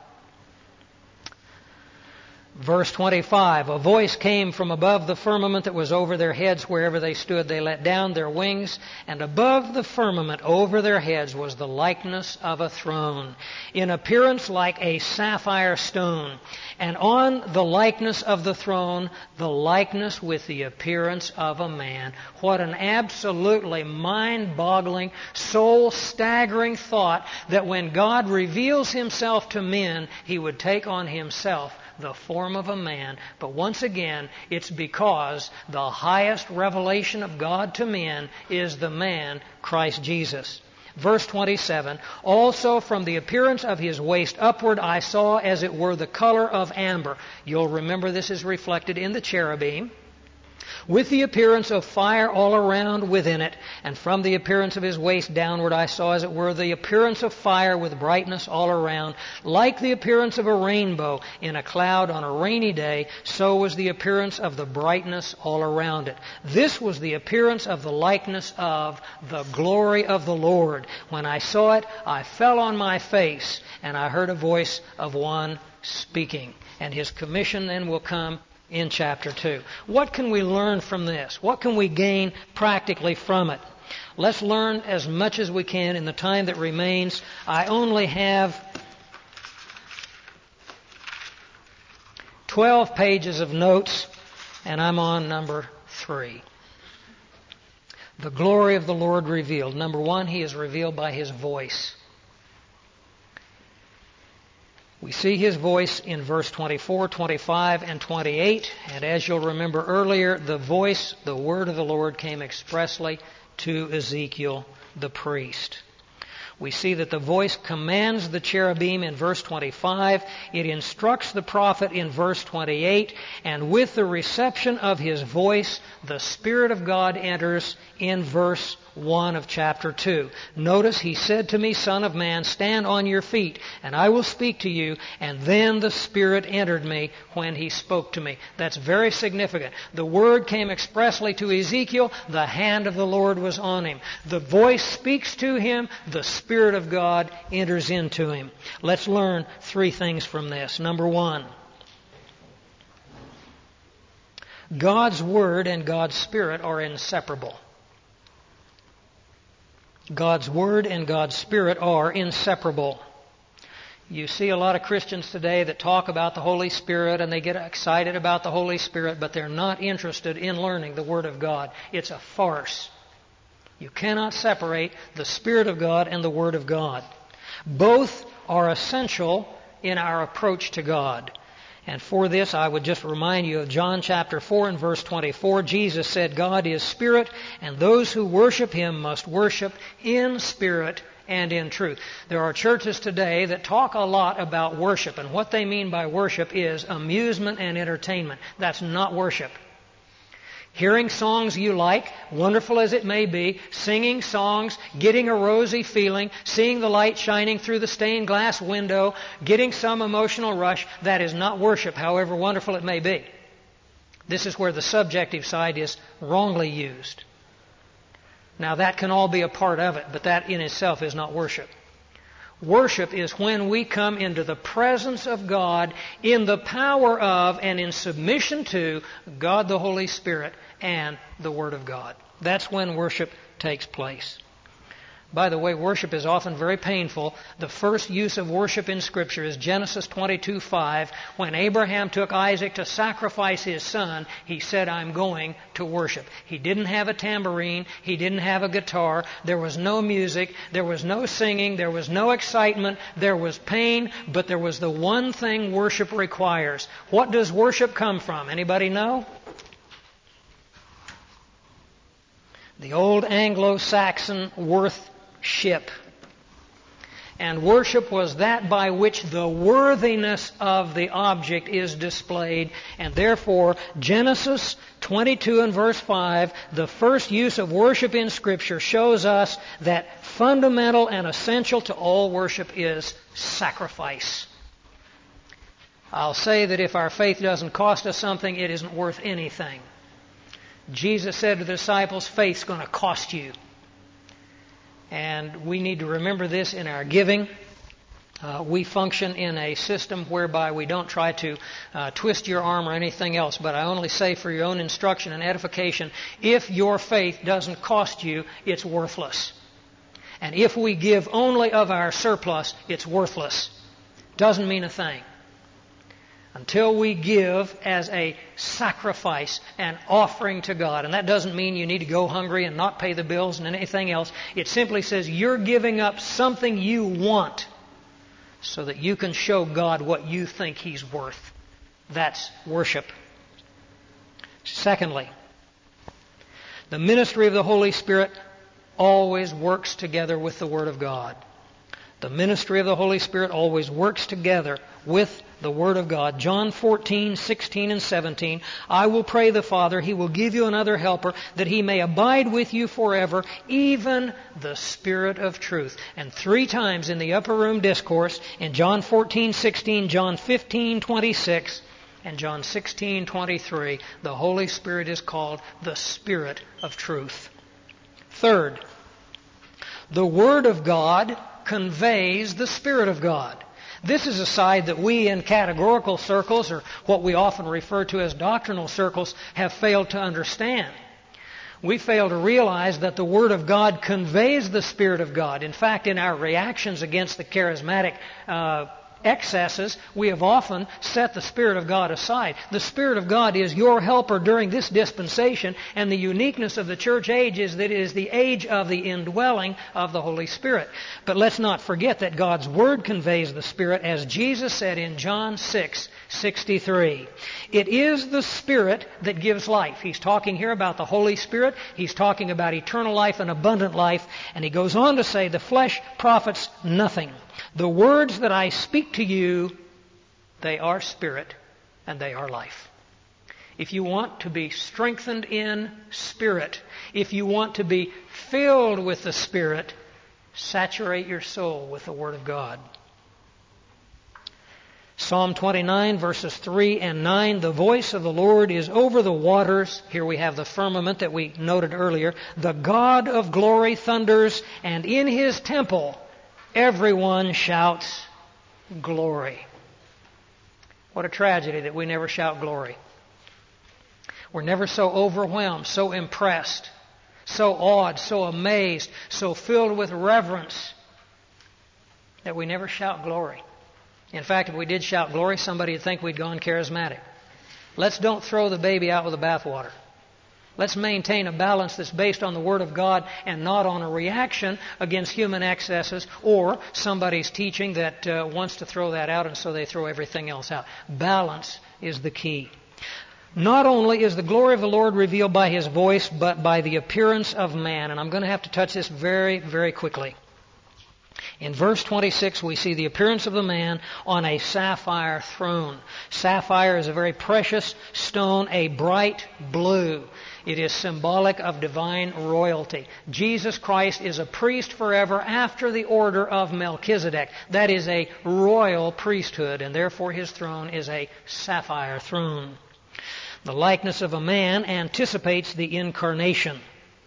Verse 25, a voice came from above the firmament that was over their heads wherever they stood. They let down their wings, and above the firmament over their heads was the likeness of a throne, in appearance like a sapphire stone. And on the likeness of the throne, the likeness with the appearance of a man. What an absolutely mind-boggling, soul-staggering thought, that when God reveals Himself to men, He would take on Himself the form of a man. But once again, it's because the highest revelation of God to men is the man, Christ Jesus. Verse 27, also from the appearance of His waist upward I saw as it were the color of amber. You'll remember this is reflected in the cherubim. With the appearance of fire all around within it, and from the appearance of His waist downward I saw as it were the appearance of fire with brightness all around, like the appearance of a rainbow in a cloud on a rainy day, so was the appearance of the brightness all around it. This was the appearance of the likeness of the glory of the Lord. When I saw it, I fell on my face, and I heard a voice of one speaking. And His commission then will come in chapter 2. What can we learn from this? What can we gain practically from it? Let's learn as much as we can in the time that remains. I only have 12 pages of notes, and I'm on number 3. The glory of the Lord revealed. Number 1, He is revealed by His voice. We see His voice in verse 24, 25, and 28. And as you'll remember earlier, the voice, the word of the Lord, came expressly to Ezekiel the priest. We see that the voice commands the cherubim in verse 25. It instructs the prophet in verse 28. And with the reception of his voice, the Spirit of God enters in verse 1 of chapter 2. Notice He said to me, Son of man, stand on your feet, and I will speak to you. And then the Spirit entered me when He spoke to me. That's very significant. The word came expressly to Ezekiel. The hand of the Lord was on him. The voice speaks to him. The Spirit of God enters into him. Let's learn 3 things from this. Number 1, God's Word and God's Spirit are inseparable. God's Word and God's Spirit are inseparable. You see a lot of Christians today that talk about the Holy Spirit and they get excited about the Holy Spirit, but they're not interested in learning the Word of God. It's a farce. You cannot separate the Spirit of God and the Word of God. Both are essential in our approach to God. And for this, I would just remind you of John chapter 4 and verse 24. Jesus said, God is Spirit, and those who worship Him must worship in spirit and in truth. There are churches today that talk a lot about worship, and what they mean by worship is amusement and entertainment. That's not worship. Hearing songs you like, wonderful as it may be, singing songs, getting a rosy feeling, seeing the light shining through the stained glass window, getting some emotional rush, that is not worship, however wonderful it may be. This is where the subjective side is wrongly used. Now that can all be a part of it, but that in itself is not worship. Worship is when we come into the presence of God in the power of and in submission to God the Holy Spirit and the Word of God. That's when worship takes place. By the way, worship is often very painful. The first use of worship in Scripture is Genesis 22:5. When Abraham took Isaac to sacrifice his son, he said, I'm going to worship. He didn't have a tambourine. He didn't have a guitar. There was no music. There was no singing. There was no excitement. There was pain. But there was the one thing worship requires. What does worship come from? Anybody know? The old Anglo-Saxon worth-ship. And worship was that by which the worthiness of the object is displayed. And therefore, Genesis 22 and verse 5, the first use of worship in Scripture, shows us that fundamental and essential to all worship is sacrifice. I'll say that if our faith doesn't cost us something, it isn't worth anything. Jesus said to the disciples, faith's going to cost you. And we need to remember this in our giving. We function in a system whereby we don't try to twist your arm or anything else, but I only say for your own instruction and edification, if your faith doesn't cost you, it's worthless. And if we give only of our surplus, it's worthless. Doesn't mean a thing. Until we give as a sacrifice, an offering to God. And that doesn't mean you need to go hungry and not pay the bills and anything else. It simply says you're giving up something you want so that you can show God what you think He's worth. That's worship. Secondly, the ministry of the Holy Spirit always works together with the Word of God. The ministry of the Holy Spirit always works together with the Word of God. John 14, 16, and 17. I will pray the Father, He will give you another helper, that He may abide with you forever, even the Spirit of truth. And 3 times in the upper room discourse, in John 14, 16, John 15, 26, and John 16, 23, the Holy Spirit is called the Spirit of truth. Third, the Word of God conveys the Spirit of God. This is a side that we in categorical circles, or what we often refer to as doctrinal circles, have failed to understand. We fail to realize that the Word of God conveys the Spirit of God. In fact, in our reactions against the charismatic excesses, we have often set the Spirit of God aside. The Spirit of God is your helper during this dispensation, and the uniqueness of the church age is that it is the age of the indwelling of the Holy Spirit. But let's not forget that God's Word conveys the Spirit, as Jesus said in John 6:63. It is the Spirit that gives life. He's talking here about the Holy Spirit. He's talking about eternal life and abundant life. And he goes on to say, the flesh profits nothing. The words that I speak to you, they are spirit and they are life. If you want to be strengthened in spirit, if you want to be filled with the Spirit, saturate your soul with the Word of God. Psalm 29, verses 3 and 9, the voice of the Lord is over the waters. Here we have the firmament that we noted earlier. The God of glory thunders, and in His temple everyone shouts glory. What a tragedy that we never shout glory. We're never so overwhelmed, so impressed, so awed, so amazed, so filled with reverence that we never shout glory. In fact, if we did shout glory, somebody would think we'd gone charismatic. Let's don't throw the baby out with the bathwater. Let's maintain a balance that's based on the Word of God and not on a reaction against human excesses or somebody's teaching that wants to throw that out, and so they throw everything else out. Balance is the key. Not only is the glory of the Lord revealed by His voice, but by the appearance of man. And I'm going to have to touch this very, very quickly. In verse 26, we see the appearance of the man on a sapphire throne. Sapphire is a very precious stone, a bright blue. It is symbolic of divine royalty. Jesus Christ is a priest forever after the order of Melchizedek. That is a royal priesthood, and therefore His throne is a sapphire throne. The likeness of a man anticipates the incarnation.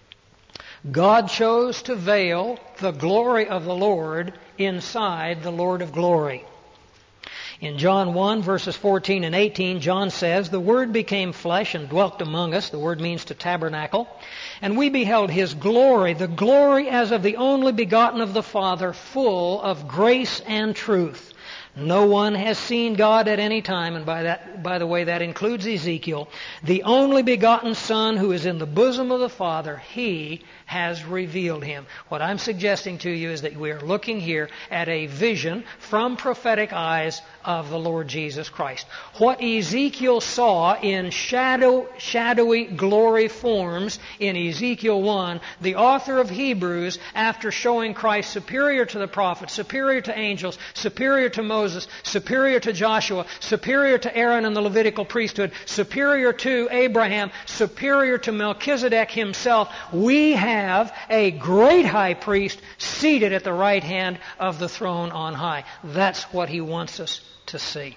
God chose to veil the glory of the Lord inside the Lord of glory. In John 1, verses 14 and 18, John says, the Word became flesh and dwelt among us. The word means to tabernacle. And we beheld His glory, the glory as of the only begotten of the Father, full of grace and truth. No one has seen God at any time, and by the way, that includes Ezekiel. The only begotten Son who is in the bosom of the Father, He has revealed Him. What I'm suggesting to you is that we are looking here at a vision from prophetic eyes of the Lord Jesus Christ. What Ezekiel saw in shadowy glory forms in Ezekiel 1, the author of Hebrews, after showing Christ superior to the prophets, superior to angels, superior to Moses, superior to Joshua, superior to Aaron and the Levitical priesthood, superior to Abraham, superior to Melchizedek himself, we have a great high priest seated at the right hand of the throne on high. That's what he wants us to see.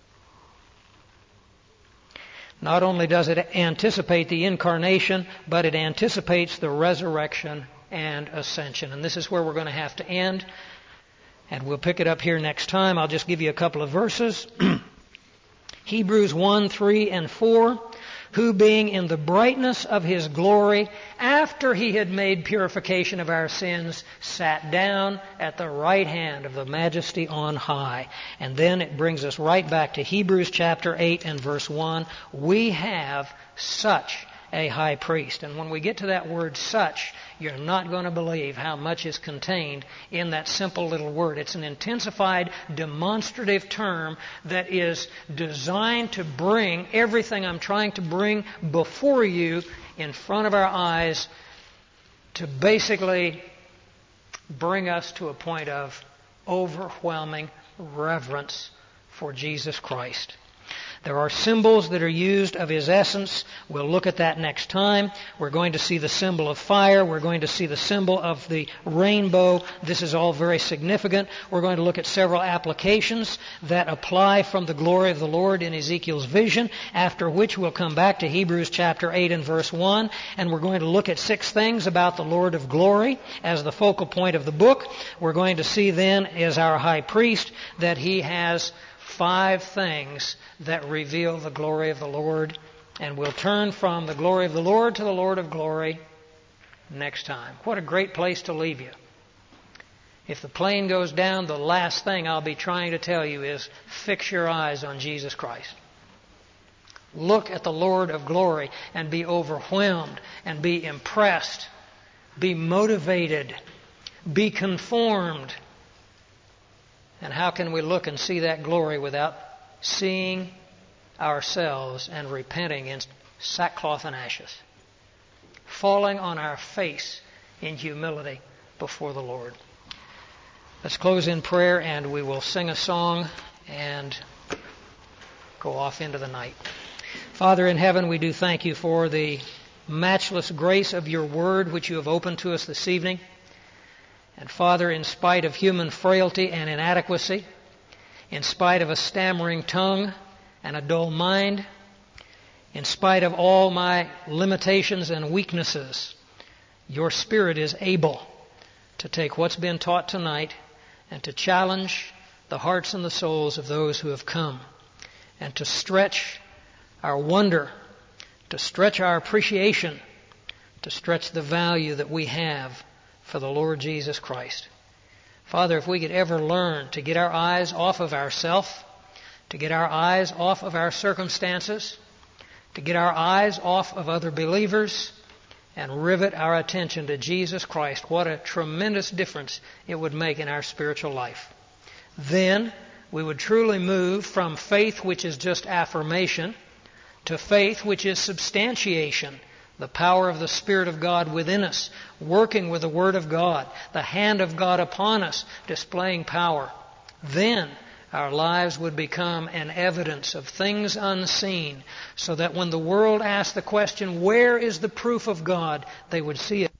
Not only does it anticipate the incarnation, but it anticipates the resurrection and ascension. And this is where we're going to have to end. And we'll pick it up here next time. I'll just give you a couple of verses. Hebrews 1, 3, and 4. Who being in the brightness of His glory, after He had made purification of our sins, sat down at the right hand of the Majesty on high. And then it brings us right back to Hebrews chapter 8 and verse 1. We have such a high priest. And when we get to that word such, you're not going to believe how much is contained in that simple little word. It's an intensified, demonstrative term that is designed to bring everything I'm trying to bring before you in front of our eyes to basically bring us to a point of overwhelming reverence for Jesus Christ. There are symbols that are used of His essence. We'll look at that next time. We're going to see the symbol of fire. We're going to see the symbol of the rainbow. This is all very significant. We're going to look at several applications that apply from the glory of the Lord in Ezekiel's vision, after which we'll come back to Hebrews chapter 8 and verse 1, and we're going to look at 6 things about the Lord of glory as the focal point of the book. We're going to see then, as our high priest, that He has 5 things that reveal the glory of the Lord. And we'll turn from the glory of the Lord to the Lord of glory next time. What a great place to leave you. If the plane goes down, the last thing I'll be trying to tell you is fix your eyes on Jesus Christ. Look at the Lord of glory and be overwhelmed and be impressed. Be motivated. Be conformed. And how can we look and see that glory without seeing ourselves and repenting in sackcloth and ashes? Falling on our face in humility before the Lord. Let's close in prayer and we will sing a song and go off into the night. Father in heaven, we do thank you for the matchless grace of your word which you have opened to us this evening. And Father, in spite of human frailty and inadequacy, in spite of a stammering tongue and a dull mind, in spite of all my limitations and weaknesses, your Spirit is able to take what's been taught tonight and to challenge the hearts and the souls of those who have come, and to stretch our wonder, to stretch our appreciation, to stretch the value that we have for the Lord Jesus Christ. Father, if we could ever learn to get our eyes off of ourselves, to get our eyes off of our circumstances, to get our eyes off of other believers, and rivet our attention to Jesus Christ, what a tremendous difference it would make in our spiritual life. Then we would truly move from faith which is just affirmation to faith which is substantiation, the power of the Spirit of God within us, working with the Word of God, the hand of God upon us, displaying power. Then our lives would become an evidence of things unseen, so that when the world asked the question, where is the proof of God, they would see it.